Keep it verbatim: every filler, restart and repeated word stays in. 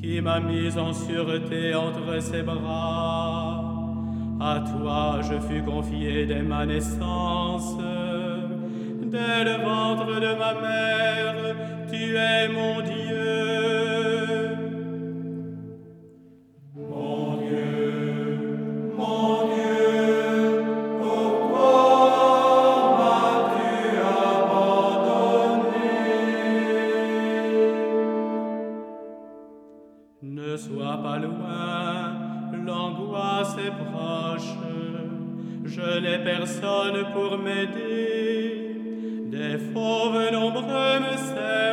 qui m'a mis en sûreté entre ses bras. À toi je fus confié dès ma naissance, dès le ventre de ma mère, tu es mon Dieu. Mon Dieu, mon Dieu, pourquoi m'as-tu abandonné? Ne sois pas loin, l'angoisse est proche, je n'ai personne pour m'aider, des fauves nombreux me servent.